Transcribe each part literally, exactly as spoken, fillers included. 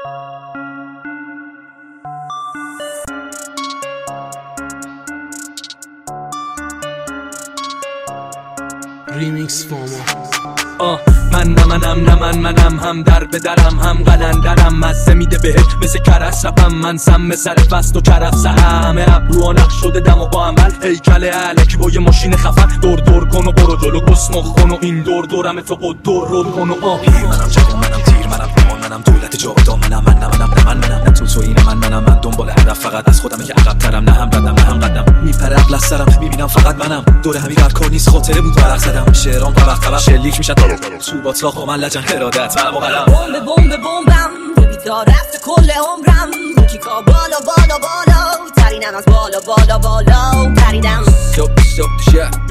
ریمیکس فاما آه من نه منم نه من منم هم در به درم هم قلندرم مزه میده بهت مثل کرس رپم من سم سر فست و کرف سه همه ابرو و نقش شده دم و با عمل هیکل علکی با یه ماشین خفن دور دور کن و برو جلو گسمخ کن و این دور دورم تو قد دور رول کن و آه منم جوان منم تیر منم پیمان منم دولت جاودا منم من نه منم نه من منم نه تو تویی نه من منم من دنبال هدف فقط از خودم که عقب ترم نه هم ردم نه هم قدم میپره عقل از سرم میبینم فقط منم دور همین رپکار نیست خاطره بود ورق زدم شعرام طبق طبق شلیک میشن تو باطلاق و من لجن ارادت و قلم بمب بمب بمبم بیدار رفت کل عمرم کیکا بالا بالا بالا ترینم از بالا بالا بالا تریدم صبح صبح شب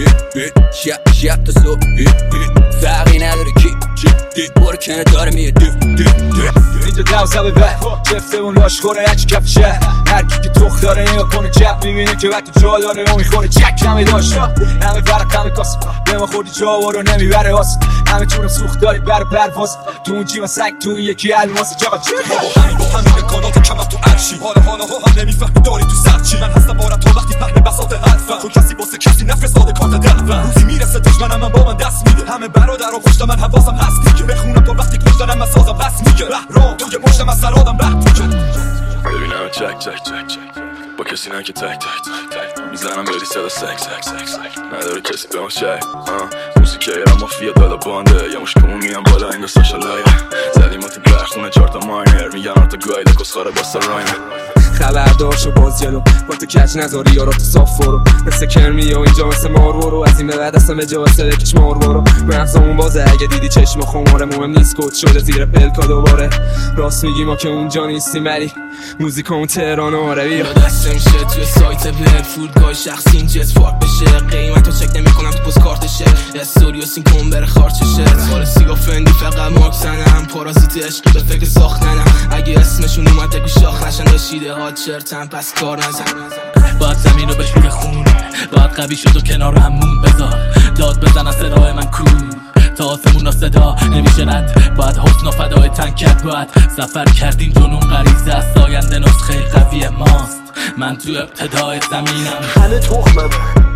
شب شب تا صبح فرقی نداره کی چی برو کنه داره میه دیف دیف دیف اینجا دوزه به بعد جفته اون لاشخوره هرچی کف شهر هرکی که تخ داره نیا کنه جب میبینه که وقتی جا داره و میخوره چک همه داشت همه فرق همه کاس به ما خودی جا رو نمیبره واسه همه چونم سوخت داری بر پرواز تو اون جیما سگ تو این یکی الماس چقدر چی با همین با همین امکانات کمم تو عرشی حالا حالا ها هم نمیفهمی داری تو سرچی من هستم بارم تا وقتی فهم بساط حرفم تو کسی واسه کسی نفرستاده کارت دلوم روزی میرسه دشمنم من با من دست میده همه برادر و پشت من حواسم هست دیگه بخونم تا وقتی کش دارم من سازم بس میگه راه تو یه پشت من سر آدم رد میگه ببینم چک چک چک چک با کسی نه که تک تک تک تک میزنم بری صدا سک سک سک سک نداره کسی به ما شک موسیقی ایران مافیا دالا بانده یه مشکمون میان بالا این دستا شلایه زدیم ما تو برخونه چارتا ماینر میگن آرتا گایده کسخاره باستا راینر خبردار شو باز جلو با تو کج نذاری یارا تو صاف برو مثل کرمی و اینجا مثل مارورو از این به بعد اصلا به جا واسه بکش مار برو مغزمون بازه اگه دیدی چشم خماره مهم نیست کد شده زیر پلکا دوباره راست میگی ما که اونجا نیستیم ولی موزیکمون تهران آره بیا دست میشه توی سایت بلد فودگاه شخصی این جت پارک بشه قیمتو چک نمیکنم تو پست کارتشه استوریو سین کن بره خارچشه سال سیگا فندی فقط مارک زنم پارازیت عشقی به فکر ساختنم اگه اسمشون اومد بگو شاخ نشن داشیده ها چرتم پس کار نزن باید زمین رو بشوره خون باید قوی شد و کنار همون بذار داد بزن از صدای من کو تا آسمون را صدا نمیشه رد باید حسن و فدای تنکت باید سفر کردیم جنون غریزه از ساینده نسخه قوی ماست من تو ابتدای زمینم همه تخمم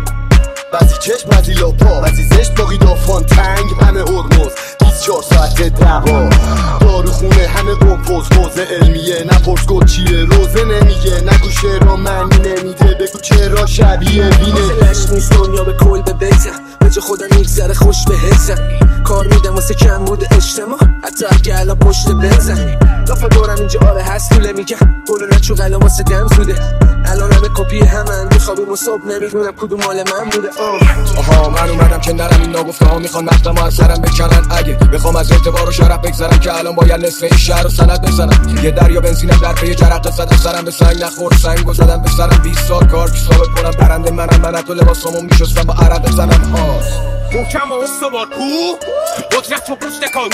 بعضی چشم بعضی لاپا بعضی زشت باقی دافان تنگ همه هرمز بیست و چهار ساعت دوا دارو خونه همه بمپوز حوزه علمیه نپرس گل چیه روزه نمیگه نگو شعرها معنی نمیده بگو چرا شبیه بینه عشق نیست دنیا به کل به بیتم به جا خودم میگذره خوش به حسم کار میدم واسه کم بوده اجتماع حتی اگه الان پشت بزن لافه دارم اینجا آره هست طوله میگم گلو نچو قلم واسه دم زوده الان همه کپی همن میخوابیم و صبح نمیدونم کدوم مال من بوده آها من اومدم که نرم این ناگفته ها میخوان مقدم از سرم بکنن اگه بخوام از اعتبار و شرف بگذرم که الان باید نصف این شهر رو سند بزنم یه دریا بنزینم در پی جرقه زدم سرم به سنگ نخورد سنگ و زدم به سرم بیست سال کار که ثابت کنم برنده منم من تو لباسامو میشستم با عرق بزنم ها محکم و استوار کو قدرت و پشت کار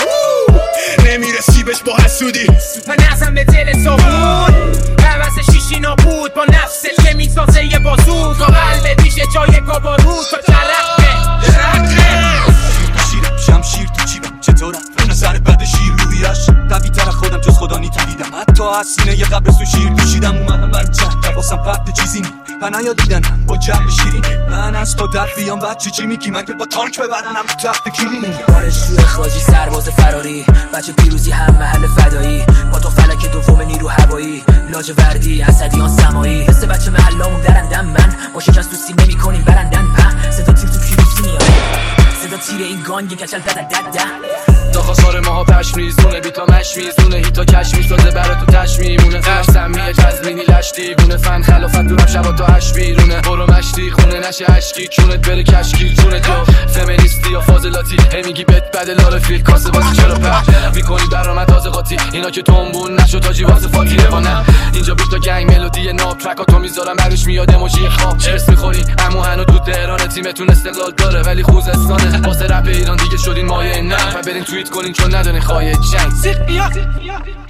نمیرسی بهش با حسودی من ازم به دل صابون حوث شیشی نابود با نفسش که میسازه یه بازود تا قلب دیشه جای کابارود تا ترقه ترقه شیرم شمشیر تو چیبم چطورم به نظر بد شیر رویش قوی تر خودم جز خدا نیدیدم حتی از سینه یه قبر سو شیر کشیدم اومدم بر چه واسم پرد چیزی نی پناه یا دیدنم با جمع شیرین من از تا در بیام بعد چی چی میگی من که با تانک ببرنم تو تخت کلینی بارش توی خاجی سرباز فراری بچه پیروزی هم محل فدایی با تو فلک دوم نیرو هوایی لاجوردی اسدیان سمایی مثل بچه محلامون درندم من با شکست تو سیم نمی کنیم برندن په صدا تیر تو پیروزی میاد صدا تیر این گان یه کچل دد دد دد تا خسار ماها پش میزونه بیتا مش میزونه هیتا کش میسازه برا تو تش میمونه فرش سمیه تزمینی لشتی بونه فن خلافت دورم شبا تا هش بیرونه برو مشتی خونه نشه عشقی چونت بره کشکی چونت جو فمینیستی یا فاضلاتی هی میگی بت بد لارفیل کاسه بازی چرا پخ میکنی برامت تازه قاطی اینا که تنبون نشو تاجی واسه فاتی روانه اینجا بیتا گنگ ملودی ناب ترکاتو میذارم برش میاد اموجی خواب چرس میخوری امو هنو تو تهران تیمتون استقلال داره ولی خوزستانه واسه رپ ایران دیگه شدین مایه نه و برین توییت کنین چون ندارین خواهی جنگ